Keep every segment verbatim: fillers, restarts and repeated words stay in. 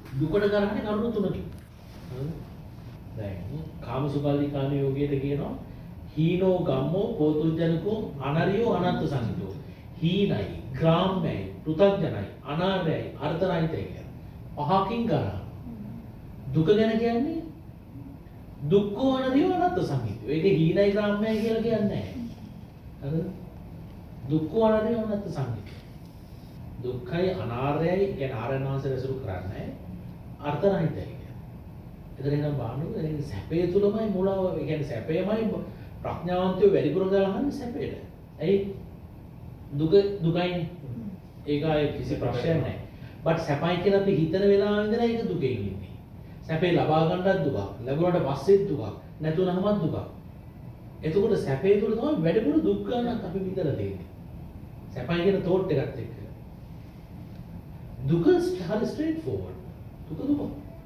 දුකට කරන්නේ කරුණු තුනකින්. හරිද? දැන් කාමසුකල්ලිකාණ යෝගියට කියනවා හීනෝ ගම්මෝ පෝතුජනකෝ අනරියෝ අනන්ත සංහිතෝ. හීනයි, ග්‍රාම්‍යයි, පෘථග්ජනයි, අනාර්යයි, අර්ථරහිතයි කියන. පහකින් ගන්න. දුක ගැන කියන්නේ දුක්ඛෝ අනරියෝ අනන්ත සංහිතෝ. ඒක හීනයි ග්‍රාම්‍යයි කියලා කියන්නේ නැහැ. හරිද? දුක්ඛෝ අනරියෝ අනන්ත සංහිතෝ. දුක්ඛයි අනාර්යයි කියන ආරණාංශ රසුරු කරන්නේ අර්ථරහිතයි. එතන නම් බාහනු ඒ සැපේ තුලමයි මුලාව. ඒ කියන්නේ සැපේමයි ප්‍රඥාවන්තයෝ වැඩිපුර ගලහන්නේ සැපේට. ඇයි? දුක දුකයිනේ. ඒක ආයේ කිසි ප්‍රශ්නයක් නැහැ. බට් සැපයි කියලා අපි හිතන වෙලාවෙ ඉඳලා ඒක දුකෙන් ඉන්නේ. සැපේ ලබා ගන්නත් දුක, ලැබුණාට පස්සෙත් දුක, නැතුණාමත් දුක. එතකොට සැපේ තුල තමයි වැඩිපුර දුක් ගන්නක් අපි විතර දෙන්නේ. සැපයි කියන තෝට් එකත් එක්ක. දුක හරි ස්ට්‍රේට් ෆෝවර්ඩ්. දුක දුක.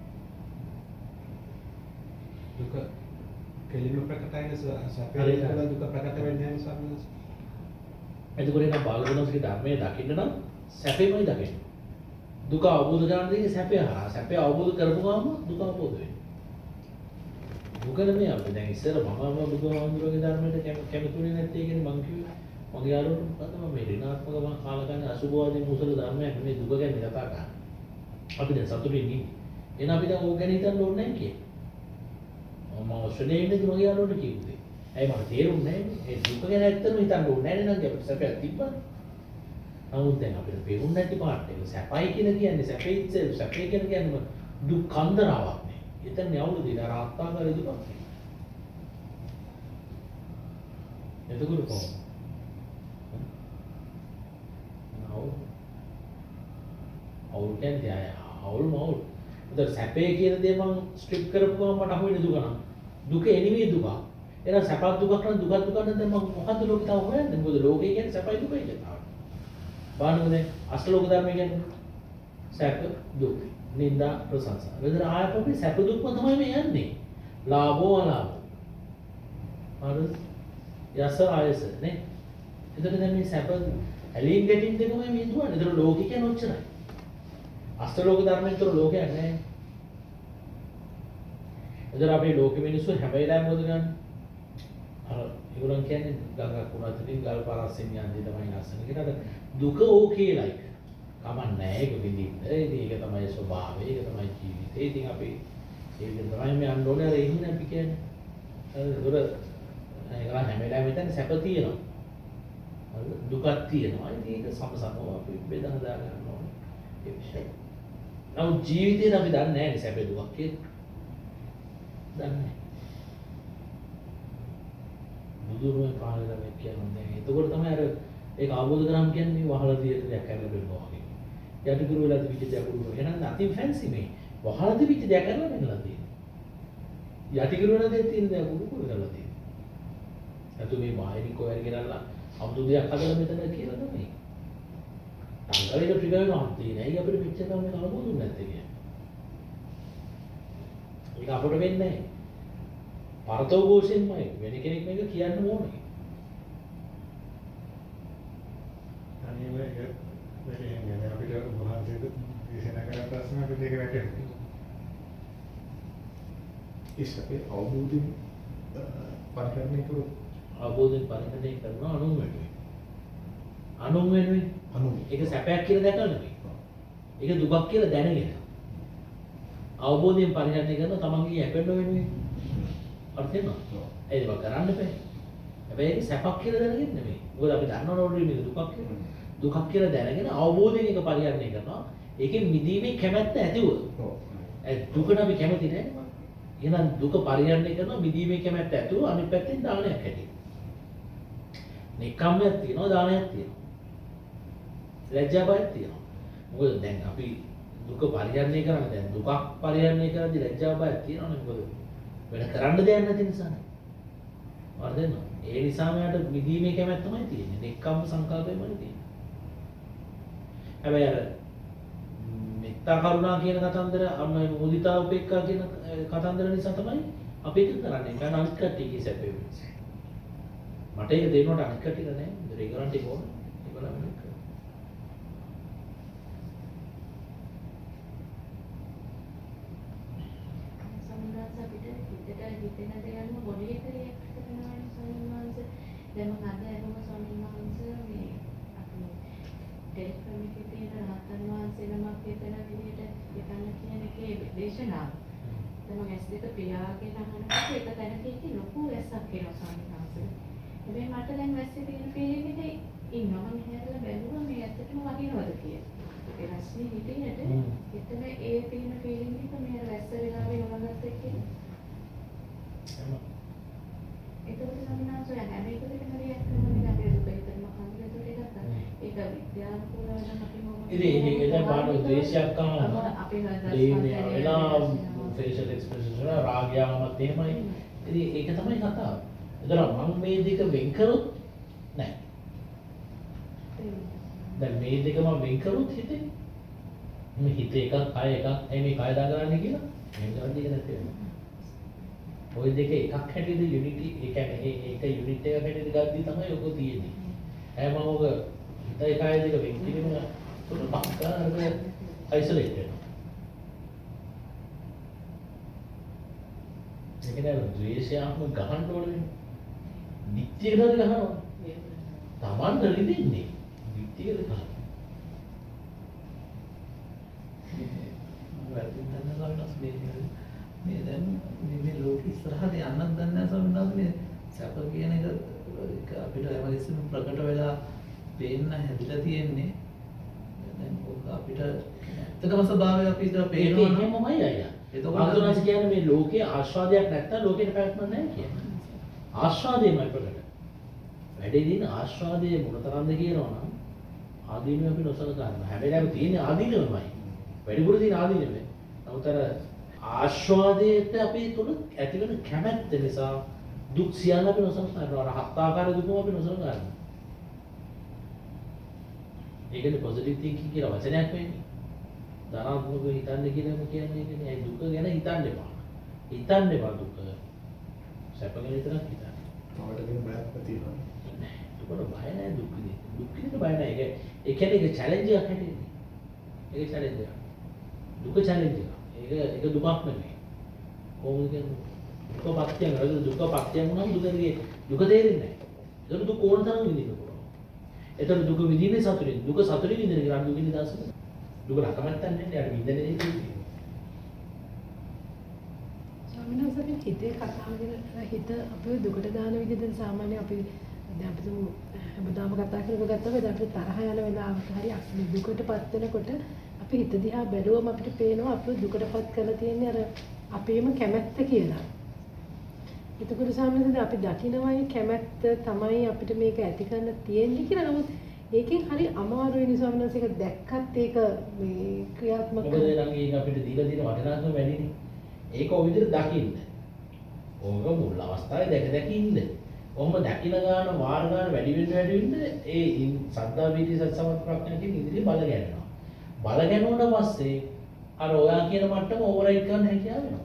දුක කෙලිම ප්‍රකටයින සැපේ කියලා දුක ප්‍රකට වෙන්නේ නැහැ සම්මත. එතකොට ඒක බාලගුණසික ධර්මයේ දකින්න නම් සැපේමයි දකින්න. දුක අවබෝධ කරගන්න දෙන්නේ සැපය හරහා. සැපය අවබෝධ කරපුවාම දුක අවබෝධ වෙනවා. දුක නෙමෙයි අපි දැන් ඉස්සර මම බුදුහාමුදුරුවෝගේ ධර්මයට කැමතුනේ නැත්තේ කියන්නේ මං කිව්වේ. මගේ යාළුවෝ මොකද මම මේ ඍණාත්මක කාලකන්‍ය අසුභවාදී මුසල ධර්මයක් මේ දුක ගැන කතා කරන්නේ. අපි දැන් සතුටින් ඉන්නේ. එහෙනම් අපි දැන් ඕක ගැන හිතන්න ඕනේ නැහැ කියේ. මම ඔස්ට්‍රේලියාවේ ඉඳි මගේ යාළුවෝට කිව්වේ. ඇයි මට තේරුන්නේ නැහැ. ඒ දුක ගැන ඇත්තටම හිතන්න ඕනේ නැහැ නේද? අපිට සැපයක් තිබ්බා. නමුත් දැන් අපිට පේන්නේ නැති පාට එක සැපයි කියලා කියන්නේ සැපේ ඉතින් සැපේ කියලා කියන්නේ දුක් කන්දරාවක් නේ. එතන යවුණු දින රාත්තාකාරී දුකක් නේ. එතකොට කොහොමද? නෝ අවුල් කියන්නේ අය අවුල් මවුල්. උදේ සැපේ කියන දේ මම ස්ට්‍රිප් කරපුවම මට අහුවෙන දුක නම් දුක එනිමේ දුක. එහෙනම් සැපක් දුකක් නම් දුකක් දුකක් නම් දැන් මම මොකද්ද ලෝකේ තව හොයන්නේ? මොකද ලෝකේ කියන්නේ සැපයි දුකයි කියලා. බානුනේ අෂ්ටලෝක ධර්මය කියන්නේ සැප දුක් නිന്ദා ප්‍රශංසා. වෙනතර ආයතපේ සැප දුක්ම තමයි මේ යන්නේ. ලාභෝ අලාභෝ. හරිද? යස ආයස නේ. එතකොට දැන් මේ සැප ඇලීම් ගැටීම් දෙකම මේ දුවන්නේ. ඒතර ලෝකේ කියන්නේ ඔච්චරයි. අෂ්ටලෝක ධර්මයෙන්තර ලෝකයක් නැහැ. එතන අපේ ලෝකෙ මිනිස්සු හැම වෙලාවෙම මොකද ගන්න? අර ඒගොල්ලන් කියන්නේ ගඟක් උනතින් ගල් පාරස්සෙන් යන්නේ තමයි ලස්සන කියලා. දුක ඕකේලා එක. කමක් නැහැ ඒක විඳින්න. ඒක තමයි ස්වභාවය. ඒක තමයි ජීවිතය. ඉතින් අපි ඒක තමයි මේ යන්න ඕනේ අර ඉන්නේ අපි කියන්නේ. ඒකවල ඒගොල්ලන් හැම වෙලාවෙම හිතන්නේ සැප තියෙනවා. හරිද? දුකක් තියෙනවා. ඉතින් ඒක සමසමව අපි බෙදලා හදා ගන්න ඕනේ. ඒ විශ්ය. නමුත් ජීවිතේට අපි දන්නේ නැහැ නේ සැප දුකක් කියලා. දන්නේ බුදුරුවෙන් පහළ කරන්නේ කියන්නේ එතකොට තමයි අර ඒක අවබෝධ කරගන්න කියන්නේ වහලා තියෙන දෙයක් කරලා බලනවා වගේ. යටි ගුරු වෙලා තිබිච්ච දෙයක් උඩු එහෙනම් අති ෆැන්සි මේ වහලා තිබිච්ච දෙයක් කරලා බලලා තියෙන්නේ. යටි ගුරු වෙලා තියෙන දෙයක් උඩු කරලා තියෙන්නේ. අතු මේ බාහිරින් කොහරි ගෙනල්ලා අමුතු දෙයක් හදලා මෙතන කියලා නෙමෙයි. අංගලේක ට්‍රිගර් වෙනවා තියෙන්නේ. ඇයි අපිට පිච්ච ගන්න මේක අවබෝධුනේ නැත්තේ කියන්නේ. ඒක අපිට වෙන්නේ නැහැ. පරතෝഘോഷයෙන්මයි වෙන කෙනෙක් මේක කියන්න ඕනේ. අනේ මේක වෙන්නේ අපිට වහන්සේට දේශනා කරන ප්‍රශ්න අපිට ඒක වැටෙනවා. ඉස්සපේ අවබෝධයෙන් පරිහරණය කරු අවබෝධයෙන් පරිහරණය කරන අනුන් වෙනුවෙන්. අනුන් වෙනුවෙන් අනුන් ඒක සැපයක් කියලා දැකලා නෙමෙයි. ඒක දුකක් කියලා දැනගෙන. අවබෝධයෙන් පරිහරණය කරන තමන්ගේ යැපෙන්න වෙනුවෙන්. අර්ථය නෝ. ඒක කරන්න බෑ. හැබැයි ඒක සැපක් කියලා දැනගෙන නෙමෙයි. මොකද අපි දන්නවනේ මේක දුකක් කියලා. දුකක් කියලා දැනගෙන අවබෝධයෙන් ඒක පරිහරණය කරනවා. ඒකෙන් මිදීමේ කැමැත්ත ඇතිව. ඔව්. ඒ දුකට අපි කැමති නැහැ නේ. එහෙනම් දුක පරිහරණය කරනවා මිදීමේ කැමැත්ත ඇතිව අනිත් පැත්තෙන් දානයක් හැටියට. නිකම්මයක් තියෙනවා දානයක් තියෙනවා. ලැජ්ජා බයක් තියෙනවා. මොකද දැන් අපි දුක පරිහරණය කරන්නේ දැන් දුකක් පරිහරණය කරද්දී ලැජ්ජා බයක් තියෙනවනේ මොකද වෙන කරන්න දෙයක් නැති නිසානේ. වර්ධන. ඒ නිසාම යාට මිදීමේ කැමැත්ත තමයි තියෙන්නේ. නික්කම්ම සංකල්පයමයි තියෙන්නේ. හැබැයි අර මෙත්තා කරුණා කියන කතන්දර අන්න මුදිතා උපේක්ඛා කියන කතන්දර නිසා තමයි අපි ඒක කරන්නේ. കാരണം අනිත් කට්ටියගේ සැපේ වෙනස. මට ඒක දෙන්නට අනිත් කට්ටියට නෑ. ඒගොල්ලන්ට ඒක ඕන. ඒගොල්ලන් මේක. හිතෙන දේ අනුව බොඩි එක රියැක්ට් කරනවා නේ ස්වාමීන් වහන්සේ. දැන් මම අද අරම ස්වාමීන් වහන්සේ මේ අපි ටෙලිග්‍රෑම් එකේ තියෙන රහතන් වහන්සේ නමක් හිතන විදිහට හිතන්න කියන එකේ දේශනාව. දැන් මම ඇස් දෙක පියාගෙන අහනකොට එක තැනක ඉති ලොකු වැස්සක් එනවා ස්වාමීන් වහන්සේ. හැබැයි මට දැන් වැස්සේ තියෙන ෆීලිං එකේ ඉන්නවා. මම හැරලා බැලුවා මේ ඇත්තටම වහිනවද කියලා. ඒ රස්නේ හිතේට එතන ඒ තියෙන ෆීලිං එක මේ වැස්ස වෙලාවේ වුණාගත්ත කියලා. ඒකත් සම්මානසෝ යන හැම එකකටම රියැක්ට් කරනවා අපි දුක හිතන මහන්සියට ඒකත් ඒක විද්‍යානුකූලව නම් අපි මොකද ඉතින් ඒක ඒක පාඩු ද්වේෂයක් ආවම අපේ මේ වෙලා ෆේෂල් එක්ස්ප්‍රෙෂන් වල රාගයමත් එහෙමයි. ඉතින් ඒක තමයි කතාව. ඒතර මම මේ දෙක වෙන් කරොත් නෑ. දැන් මේ දෙක මම වෙන් කරොත් හිතේ මේ හිත එකක් කය එකක් එයි මේ කය දාගන්නේ කියලා වෙන් කරන්න දෙයක් නැත්තේ. ඔය දෙක එකක් හැටියට යුනිටි ඒ කියන්නේ ඒක යුනිට් එකක් හැටියට ගද්දි තමයි ඔක තියෙන්නේ. හැම මොක හිතයි කය දෙක වෙන් කිරීම උඩ බක්කාරක අයිසොලේට් වෙනවා. ඒක නේද ද්වේෂයක්ම ගහන්න ඕනේ. නිත්‍යකද ගහනවා. Tamanට රිදෙන්නේ. නිත්‍යකද ගහනවා. වැරදි දන්න සමනස් මේ මේ දැන් මේ ලෝක ඉස්සරහට යන්නත් දන්නේ නැහැ සමනස් මේ සැප කියන එක ඒක අපිට හැමතිස්සෙම ප්‍රකට වෙලා පේන්න හැදිලා තියෙන්නේ. දැන් ඔක අපිට ඇත්තටම ස්වභාවය අපිට පේනවා ඒක එහෙමමයි අයියා. ආතුනස් කියන්නේ මේ ලෝකේ ආස්වාදයක් නැත්තම් ලෝකෙට පැවැත්මක් නැහැ කියන්නේ. ආස්වාදයමයි ප්‍රකට. වැඩේ දින ආස්වාදයේ මොනතරම්ද කියනවනම් ආදීනව අපි නොසලකා ගන්නවා. හැබැයි අපි තියෙන්නේ ආදීනවමයි. වැඩිපුර තියෙන ආදීනවයි. නමුත් අර ආස්වාදයට අපි තුල ඇතිවෙන කැමැත්ත නිසා දුක් සියල්ල අපි නොසලකා ගන්නවා. අර හත් ආකාර දුකම අපි නොසලකා ගන්නවා. ඒකනේ පොසිටිව් තින්කින් කියලා වචනයක් වෙන්නේ. ධනාත්මක හිතන්න කියනම කියන්නේ ඒකනේ. ඒ දුක ගැන හිතන්න එපා. හිතන්න එපා දුක. සැප ගැන විතරක් හිතන්න. තවට වෙන බයක් තියෙනවා. නෑ. දුකට බය නෑ දුක් විඳින්න. දුක් විඳින්න බය නෑ. ඒක ඒ කියන්නේ ඒක චැලෙන්ජ් එකක් හැටියට. ඒක චැලෙන්ජ් එකක්. දුක චැලෙන්ජ් එකක්. ඒක ඒක දුකක් නෙමෙයි. කොහොමද කියන්නේ? දුක පත්‍යයක්. ඒක දුක පත්‍යයක් වුණාම දුකේ දුක තේරෙන්නේ නෑ. ඒක දුක ඕන තරම් විඳින්න පුළුවන්. ඒතර දුක විඳින්නේ සතුටින්. දුක සතුටින් විඳින එක දුක විඳින දාසක. දුක රකමැත්තක් නෙන්නේ. යාට විඳින්නේ නෙන්නේ. ස්වාමීන් වහන්සේ හිතේ කතාව ගැන හිත අපේ දුකට දාන විදිහට සාමාන්‍ය අපි දැන් අපි හැමදාම කතා කරනකොට ගත්තම දැන් අපිට තරහ යන වෙලාවක හරි අපි දුකටපත් වෙනකොට අපි හිත දිහා බැලුවම අපිට පේනවා අපි දුකටපත් කරලා තියෙන්නේ අර අපේම කැමැත්ත කියලා. එතකොට ස්වාමීන් වහන්සේ අපි දකින්නවයි කැමැත්ත තමයි අපිට මේක ඇති කරන්න තියෙන්නේ කියලා. නමුත් ඒකෙන් හරි අමාරුයි නේ ස්වාමීන් වහන්සේ ඒක දැක්කත් ඒක මේ ක්‍රියාත්මක මොකද නම් ඒක අපිට දීලා තියෙන වටිනාකම වැඩිනේ. ඒක ඔය විදිහට දකින්න. ඕක මුල් අවස්ථාවේ දැක දැක ඉන්න. කොහොම දකින ගාන වාර ගාන වැඩි වෙන්න වැඩි වෙන්න ඒ සද්දා වීති සත්සමත් ප්‍රඥා කියන ඉදිරිය බල ගැනෙනවා. බල ගැනුණාට පස්සේ අර ඔයා කියන මට්ටම ඕවර්රයිඩ් කරන්න හැකියාව වෙනවා.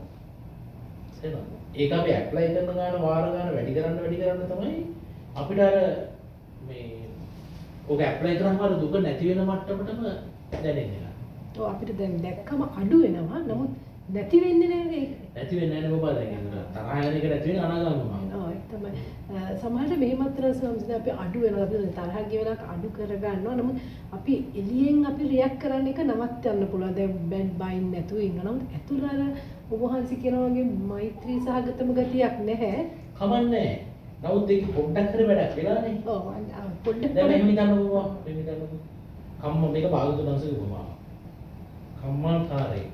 එහෙනම් ඒක අපි ඇප්ලයි කරන ගාන වාර ගාන වැඩි කරන්න වැඩි කරන්න තමයි අපිට අර මේ ඔක ඇප්ලයි කරාම අර දුක නැති වෙන මට්ටමටම දැනෙන්නේ. ඔව් අපිට දැන් දැක්කම අඩු වෙනවා. නමුත් නැති වෙන්නේ නැහැ ඒක. නැති වෙන්නේ නැහැ නේ බබා දැන් තරහ යන එක නැති වෙන අනාගාමීව. ඔව් ඒක තමයි. සමහරවිට මෙහෙමත් රසම්සද අපි අඩු වෙනවා. අපි තරහ ගිය වෙලාවක අඩු කර ගන්නවා. නමුත් අපි එළියෙන් අපි රියැක්ට් කරන එක නවත්තන්න පුළුවන්. දැන් බැන් බයින් නැතුව ඉන්නවා. නමුත් ඇතුළ අර ඔබ වහන්සේ කියනවා වගේ මෛත්‍රී සහගතම ගතියක් නැහැ. කමන්නේ. නමුත් ඒක පොඩ්ඩක් හරි වැඩක් වෙලානේ. ඔව් පොඩ්ඩක් දැන් මෙහෙම හිතන්නකෝ බබා. මෙහෙම හිතන්නකෝ. කම්ම මේක භාගතුන්සගේ උපමාව. කම්මල්කාරයෙක්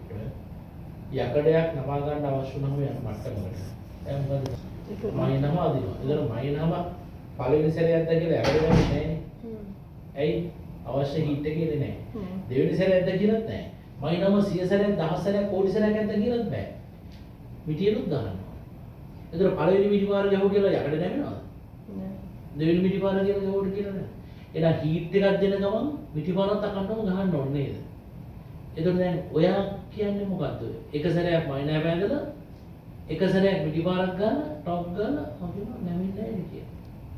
යකඩයක් නමා ගන්න අවශ්‍ය නම් යන මට්ටමකට. දැන් මොකද? මයි නම අදිනවා. ඒතර මයි නම පළවෙනි සැරයක් දැකලා යකඩ ගන්නේ නැහැ. ඇයි? අවශ්‍ය හිට් එක ඉන්නේ නැහැ. දෙවෙනි සැරයක් දැකියලත් නැහැ. මයි නම සිය සැරයක් දහස් සැරයක් කෝටි සැරයක් දැකියලත් බෑ. මිටියලුත් ගන්නවා. ඒතර පළවෙනි මිටි පාර ගහුව කියලා යකඩ නැමෙනවද? නෑ. දෙවෙනි මිටි පාර කියලා ගහුවට කියලා නෑ. එහෙනම් හීට් එකක් දෙන ගමන් මිටි පාරත් අකන්නම ගහන්න ඕනේ නේද? එතකොට දැන් ඔයා කියන්නේ මොකද්ද? එක සැරයක් මයි නෑ බැඳලා එක සැරයක් මිටි පාරක් ගන්න ටොප් ගාලා අපිට නැමෙන්නේ නැහැ කියලා.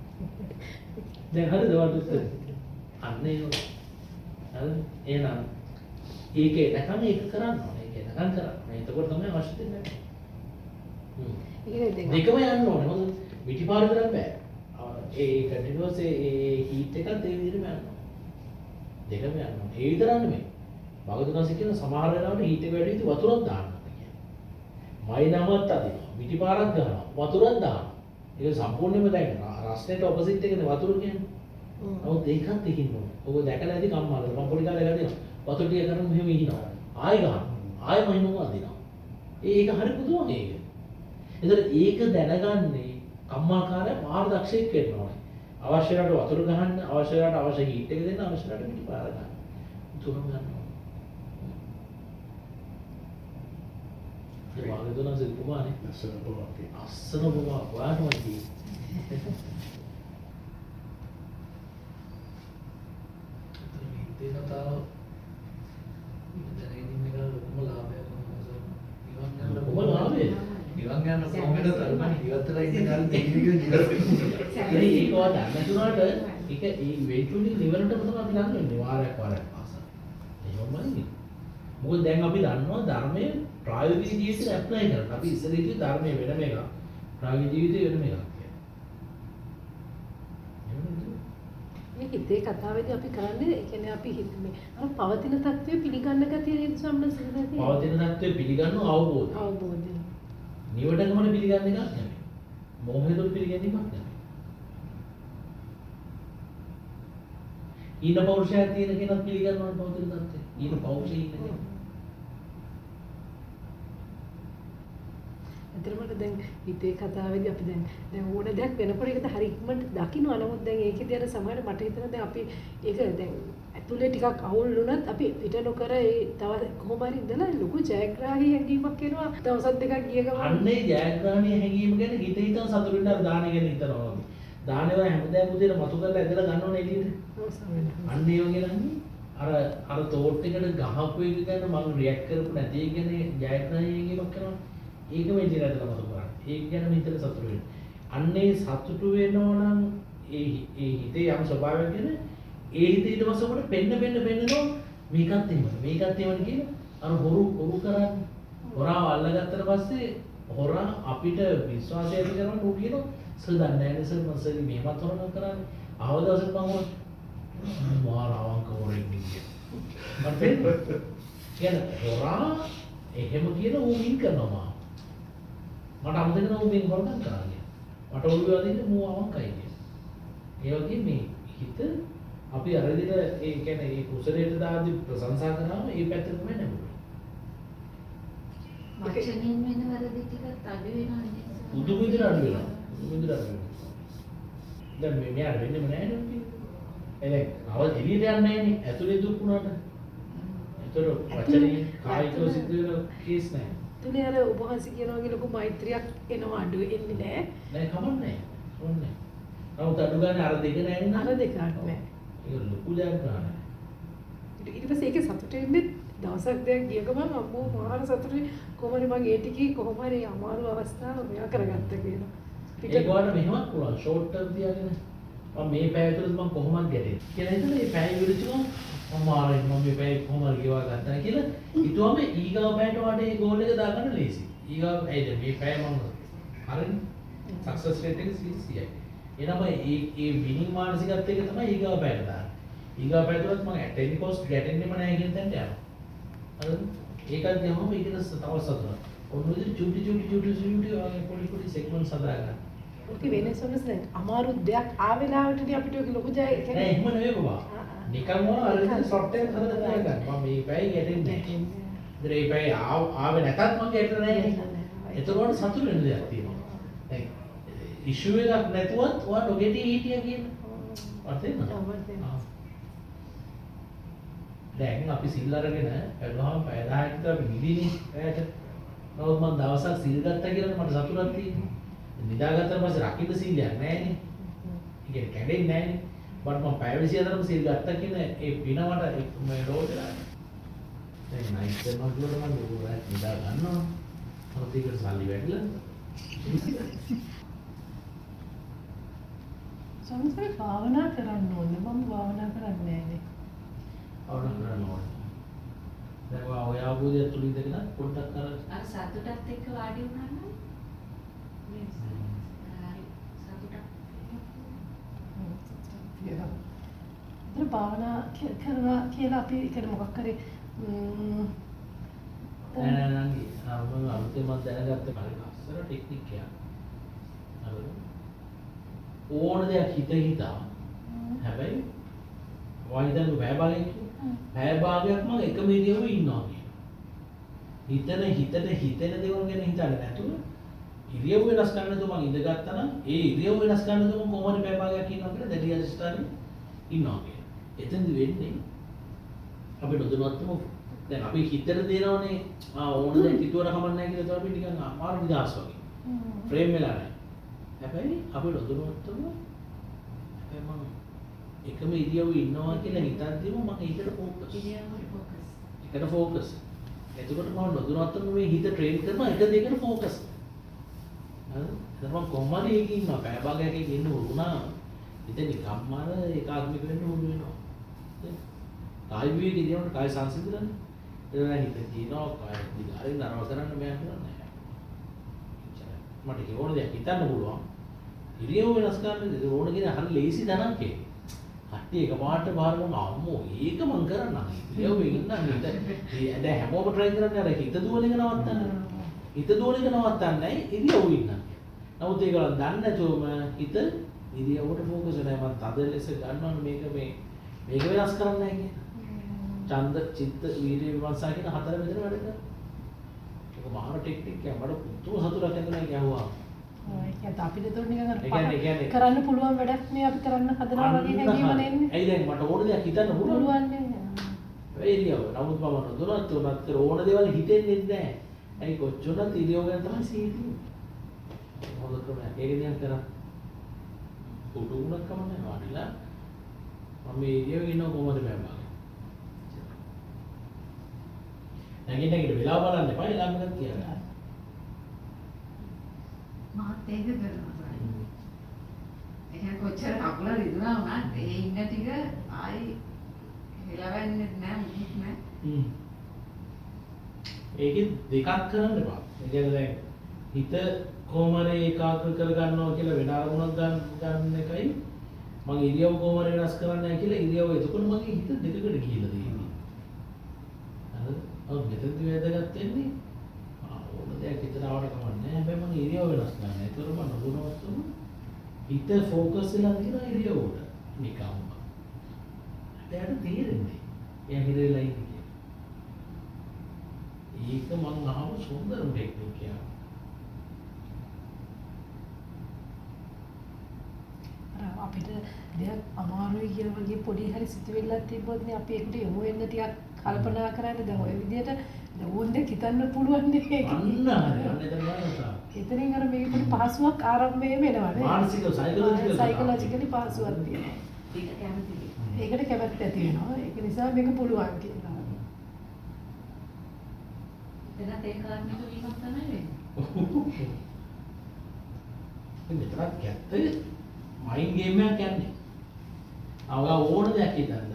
දැන් හරිද වලට අන්න ඒක. හරි එහෙනම් ඒකේ නැකම ඒක කරන්න ඕනේ. ඒක නැකම් කරන්න. එතකොට තමයි අවශ්‍ය දෙන්නේ. ඒක දැන් දෙකම යන්න ඕනේ. මොකද පිටිපාර විතරක් බෑ. ඒ කන්ටිනියස් ඒ හීට් එකත් ඒ විදිහටම යන්න ඕනේ. දෙකම යන්න ඕනේ. ඒ විතරක් නෙමෙයි. භාගතුනාසි කියන සමහර වෙලාවට හීට් එක වැඩි විදිහ වතුරක් දාන්න කියන්නේ. මයිනමත් අදිනවා. පිටිපාරක් ගන්නවා. වතුරක් දානවා. ඒක සම්පූර්ණයෙන්ම දැන් රස්නෙට ඔපොසිට් එකනේ වතුර කියන්නේ. නමුත් ඒකත් එකින් ඕනේ. ඔබ දැකලා ඇති කම්මාලද මම පොඩි කාලේ ගහලා වතුර ටික කරන් මෙහෙම ඉහිනවා. ආයෙ ගන්නවා. ආයෙ මහිනව අදිනවා. ඒක හරි පුදුම මේක. ඒතර ඒක දැනගන්නේ කම්මාකාරය මාර දක්ෂයෙක් වෙන්න ඕනේ. අවශ්‍ය රට වතුර ගහන්න, අවශ්‍ය රට අවශ්‍ය හීට් එක දෙන්න, අවශ්‍ය රට පිටිපාර ගන්න. තුනම ගන්න ඕනේ. ඒ වගේ දුන්නා සිල්පුමානේ. ලස්සන බවක්. අස්සන බොමා වානවා කි. දෙන තාව දැනෙන එක ලොකුම ලාභයක් තමයි. ඉවන් යන ලොකුම ලාභය. ඉවන් යන කොහොමද තරමයි ඉවත්ලා ඉන්න කාලේ දෙවියන් ජීවත් ඒ ඒක වා දැන්නතුනාට ඒක ඒ ඉවෙන්චුවලි නිවරටම තමයි අපි ලඟ වෙන්නේ වාරයක් වාරයක් පාසා. එහෙමමයි. මොකද දැන් අපි දන්නවා ධර්මයේ ප්‍රායෝගික ජීවිතේට ඇප්ලයි කරන්න. අපි ඉස්සර හිතුවේ ධර්මයේ වෙනම එකක්. ප්‍රායෝගික ජීවිතේ වෙනම එකක් කියලා. මේ හිතේ කතාවේදී අපි කරන්නේ ඒ කියන්නේ අපි හිතන්නේ අර පවතින தත්ත්වය පිළිගන්න ගතිය නේද සම්මතයි. පවතින தත්ත්වය පිළිගන්න අවබෝධය. අවබෝධය. නිවටකමන පිළිගන්න එකක් නෙමෙයි. මොහොතේ පිළිගැනීමක් නෙමෙයි. ඊන පෞරුෂය තියෙන කෙනත් පිළිගන්නවා පවතින தත්ත්වය. ඊන පෞරුෂය ඉන්න කෙනා. අතරමට දැන් හිතේ කතාවේදී අපි දැන් දැන් ඕන දෙයක් වෙනකොට ඒකද හරි ඉක්මනට දකින්නවා. නමුත් දැන් ඒකේදී අර සමහර මට හිතෙනවා දැන් අපි ඒක දැන් ඇතුලේ ටිකක් අවුල් වුණත් අපි පිට නොකර ඒ තව කොහොම හරි ඉඳලා ලොකු ජයග්‍රාහී හැඟීමක් එනවා. දවස් දෙකක් ගිය ගමන් අන්නේ ජයග්‍රහණීය හැඟීම ගැන හිත හිතන සතුටු වෙන්න අර දාන ගැන හිතනවා වගේ. දානේ වල හැමදාම උදේට මතු කරලා ඇදලා ගන්නවනේ එළියට. ඔව් සමහර. අන්න ඒ වගේ නම් අර අර තෝට් එකට ගහපු එක ගැන මම රියැක්ට් කරපු නැති එක ගැන ජයග්‍රහණීය හැඟීමක් කරනවා. ඒකම එළියට ඇදලා මතු කරන්නේ. ඒක ගැන හිතලා සතුටු වෙන්න. අන්නේ සතුටු වෙනවා නම් ඒ ඒ හිතේ යම් ස්වභාවයක් ගැන ඒ හිත ඊට පස්සේ ඔබට පෙන්න පෙන්න පෙන්නනවා මේකත් එහෙමද මේකත් එහෙමද කියලා අර හොරු හොරු කරන්නේ හොරාව අල්ලගත්තට පස්සේ හොරා අපිට විශ්වාසය ඇති කරන උ කියනවා සර් දන්නේ නැහැ සර් මම සර් මේවත් හොරකම් කරන්නේ ආවදවසක් මම මාර අවංක හොරෙක් නිකේ මට තේරෙන්නේ කියන්නේ හොරා එහෙම කියන ඌ මින් කරනවා මට අමතක වෙනවා ඌ මින් හොරකම් කරන්නේ මට ඔළුවේ වදින්නේ මූ අවංකයි කියන්නේ ඒ වගේ මේ හිත අපි අර විදිහට ඒ කියන්නේ ඒ කුසලයට දාද්දි ප්‍රශංසා කරාම ඒ පැත්ත තමයි නැඹුරු. වචනෙන් වෙන වැරදි ටිකත් අඩු වෙනවා නේද? පුදුම විදිහට අඩු වෙනවා. පුදුම විදිහට අඩු වෙනවා. දැන් මේ මෙයාට වෙන්නේම නැහැ නේද? එලෙක් අවල් එළියට යන්නේ නැහැනේ. ඇතුලේ දුක් වුණාට. ඒතර වචනේ කායිකව සිද්ධ වෙන කේස් නැහැ. තුනේ අර ඔබ වහන්සේ කියනවා වගේ ලොකු මෛත්‍රියක් එනවා අඩු එන්නේ නැහැ. නෑ කමන්නේ. ඕනේ. නමුත් අඩු ගන්න අර දෙක නැහැ නේද? අර දෙකක් නැහැ. ඒක ලොකු ජයග්‍රහණයක්. ඊට පස්සේ ඒක සතුට වෙන්නේ දවසක් දෙකක් ගිය ගමන් අම්මෝ මහාන සතුටුයි කොහොමද මම ඒ ටිකේ කොහොම හරි අමාරු අවස්ථාව මෙයා කරගත්ත කියලා. ඒක වල මෙහෙමත් පුළුවන් ෂෝට් ටර්ම් තියාගෙන මම මේ පැය තුළද මම කොහොමද ගැටේ කියලා හිතලා මේ පැය විරුචුම මම ආරයි මම මේ පැය කොහොමද ගෙවා ගත්තා කියලා ඊටවම ඊගාව පැයට වඩා ඒ ගෝල් එක දාගන්න ලේසි. ඊගාව ඇයිද මේ පැය මම හරිනේ සක්සස් රේට් එක සීසීයි. එනම ඒ ඒ විනිං මානසිකත්වයක තමයි ඊගාව පැයට දාන්නේ. ඊගාව පැය තුලත් මම ඇටෙන් කොස්ට් ගැටෙන්නෙම නැහැ කියන තැනට යනවා. හරිද? ඒකත් ගියාම මේකද තව සතුටක්. ඔන්න ඔය චුටි චුටි චුටි චුටි වගේ පොඩි පොඩි සෙග්මන්ට්ස් හදාගන්න. ඔක වෙන්නේ සොනස් දැන් අමාරු දෙයක් ආවෙලාවටදී අපිට ඔක ලොකු ජය නෑ එහෙම නෙවෙයි බබා. නිකන් මොන අර විදිහට සොෆ්ට්වෙයාර් හදලා තියාගන්න. මම මේ පැය ගැටෙන්නේ නැහැ. ඉතින් මේ පැය ආවේ නැතත් මම ගැටෙන්නේ නැහැ. එතකොට සතුට වෙන දෙයක් තියෙනවා. දැන් ඉෂුව එකක් නැතුවත් ඔයා නොගෙටි හිටියා කියන අර්ථය දැන් අපි සිල් අරගෙන වැඩුවාම පැය දහයක් විතර අපි නිදිනේ පැයට. නමුත් මම දවසක් සිල් ගත්තා කියලා මට සතුටක් තියෙනවා. නිදාගත්තට පස්සේ රකින්න සීලයක් නැහැනේ. ඒ කියන්නේ කැඩෙන්නේ නැහැනේ. බಟ್ මම පැය විසිහතරම සිල් ගත්තා කියන ඒ පින මට මේ රෝදලා. දැන් නයිට් කරනවා කියලා මම දුරට නිදා ගන්නවා. මොකද ඒකට සල්ලි වැඩිලා. සංසාර භාවනා කරන්න ඕනේ. මම භාවනා කරන්නේ නැහැ. භාවනා කරන්න ඕනේ. දැන් ඔය අවබෝධය තුලින් දෙකන පොඩ්ඩක් අර අර සතුටත් එක්ක වාඩි වුණා නම් හරි සතුටක් තියෙනවා. ඒතර භාවනා ක- කරනවා කියලා අපි කියන මොකක් හරි ම්, නෑ නෑ නංගි මම අලුතෙන් මම දැනගත්ත කාලේ ලස්සන ටෙක්නික් එකක්. හරිද? ඕන දෙයක් හිත හිතා හැබැයි වයිදන් වැය භාගයක් වැය භාගයක් මම එකම ඉරියව්වේ ඉන්නවා කියනවා. හිතන හිතට හිතෙන දේවල් ගැන හිතන්නේ නැතුව ඉරියව් වෙනස් කරන්න නැතුව මම ඉඳගත්තා නම් ඒ ඉරියව් වෙනස් කරන්න නැතුව මම කොහොමද වැය භාගයක් ඉන්නවා කියලා දැඩි අධිෂ්ඨානෙ ඉන්නවා කියනවා. එතෙන්ද වෙන්නේ අපිට නොදැනුවත්වම දැන් අපි හිතට දෙනවනේ ආ ඕන දෙයක් හිතුවර කමක් නැහැ කියලා තමයි නිකන් අමාරු නිදහස් වගේ. ෆ්‍රේම් වෙලා නැහැ. හැබැයි අපි නොදැනුවත්වම හැබැයි මම එකම ඉරියව්වේ ඉන්නවා කියලා හිතද්දිම මම ඒකට ફોකස්. ඉරියව්වට ફોකස්. එකට ફોකස්. එතකොට මම නොදැනුවත්වම මේ හිත ට්‍රේන් කරනවා එක දෙයකට ફોකස්. හරිද? එතකොට මම කොහොමද ඒකේ ඉන්නවා පැය භාගයක් එකේ ඉන්න උරුණා. ඉතින් නිකම්ම අර ඒකාත්මික වෙන්න උරු වෙනවා. කාය විවේක ඉදිරියට කාය සංසිඳනනේ. ඒක හිත කියනවා කාය දිගාරින් නරව කරන්න බෑ කියලා නෑ. එච්චරයි. මට ඒක ඕන දෙයක් හිතන්න පුළුවන්. ඉරියව් වෙනස් කරන්න ඒක ඕන කියන හරි ලේසි දනක්කේ. හට්ටි එකපාරට බාර ගන්න අම්මෝ ඒක මං කරන්නම්. ඉරියව් වෙන්න නේද? දැන් හැමෝම try කරන්නේ අර හිත දුවන එක නවත්තන්න. හිත දුවන එක නවත්තන්නේ ඉරියව් ඉන්න. නමුත් ඒක දන්නේ නැතුවම හිත ඉරියව්වට ફોකස් වෙනවා. මම තද ලෙස ගන්නවා මේක මේ මේක වෙනස් කරන්නේ නැහැ කියන. ඡන්ද චිත්ත වීර්ය විමර්ශන කියන හතර මෙතන වැඩ කරනවා. ඒක මහා ටෙක්නික් එකක්. මට පුදුම සතුටක් ඇතිවෙනවා ඒක ඇහුවා. ඒ කියන්නේ අපිට ඒක නිකන් අර ඒ කියන්නේ- ඒ කියන්නේ- කරන්න පුළුවන් වැඩක් මේ අපි කරන්න හදනවා වගේ හැඟීම නෙන්නේ. ඇයි දැන් මට ඕන දෙයක් හිතන්න පුළුවන්. පුළුවන් නේ. ඒ ඉරියව්ව. නමුත් මම නොදොනත් උනත් කර ඕන දේවල් හිතෙන්නේ නැහැ. ඇයි කොච්චරත් ඉරියව් ගැන තමයි සිහිතියි. මොකද කරන්නේ? ඒක දිහා කරා. උඩු උනක් කමන්නේ වාඩිලා. මම මේ ඉරියව්වේ ඉන්නව කොහමද බෑමා. නැගිට නැගිට වෙලාව බලන්න එපා ළඟ එකක් කියලා. මාත් ඒක කරනවා. එහෙනම් කොච්චර කකුල රිදුනා වුණත් ඒ ඉන්න ටික ආයි හෙලවෙන්නේ නැහැ මුකුත් නැහැ. හ්ම්. ඒකෙ දෙකක් කරන්න එපා. ඒ කියන්නේ දැන් හිත කොහොම හරි ඒකාග්‍ර කරගන්නවා කියලා වෙන අරමුණක් ගන්න ගන්න එකයි මම ඉරියව් කොහොම හරි වෙනස් කරන්නේ නැහැ කියලා ඉරියව් එතකොට මගේ හිත දෙකකට ගිහිලා තියෙන්නේ. හරිද? ඔව් මෙතනදී වැදගත් වෙන්නේ ආ ඕන දෙයක් හිතට ආවට කමන්නේ නැහැ. හැබැයි මම ඉරියව් වෙනස් කරන්නේ. ඒතර මම නොදොනවත්තුම හිත ફોකස් වෙලා තියෙන ඉරියව්වට නිකම්ම. එයාට තේරෙන්නේ. එයා හිරෙලා ඉන්නේ කියලා. ඒක මම අහම සුන්දරම ටෙක්නික් එකක්. අර අපිට දෙයක් අමාරුයි කියලා වගේ පොඩි හරි සිතුවිල්ලක් තිබ්බොත් නේ අපි ඒකට යොමු වෙන්න ටිකක් කල්පනා කරන්නේ. දැන් ඔය විදිහට දැන් ඕන දෙයක් හිතන්න පුළුවන් නේ. අන්න හරි. අන්න එතන බලන්න. එතනින් අර මේක පොඩි පහසුවක් ආරම්භයේ වෙනවා නේ. මානසික සයිකොලොජිකල් සයිකොලොජිකලි පහසුවක් තියෙනවා. ඒක කැමතිද? ඒකට කැමැත්ත ඇති වෙනවා. ඒක නිසා මේක පුළුවන් කියලා. එතනත් ඒ කාරණේක වීමක් තමයි වෙන්නේ. මෙතනත් ගැත්තේ මයින්ඩ් ගේම් එකක් යන්නේ. අවුලා ඕන දෙයක් හිතන්න.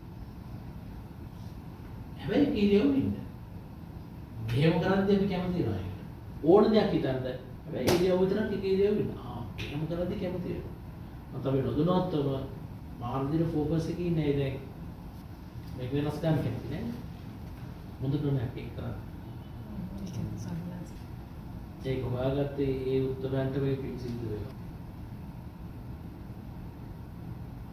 හැබැයි ඉරියව් ඉන්න. මෙහෙම කරද්දී අපි කැමති වෙනවා ඒකට. ඕන දෙයක් හිතන්න. හැබැයි ඉරියව් විතරක් ටික ඉරියව් ඉන්න. ආ මෙහෙම කරද්දී කැමති වෙනවා. මම තමයි නොදොනවත්වම මානසික ફોකස් එකේ ඉන්නේ දැන්. මේක වෙනස් කරන්න කැමති නෑ. මුදුට නෑ ඒක කරා. ඒක හොයාගත්තේ ඒ උත්තරයන්ට මේ පිළිසිදු වෙනවා.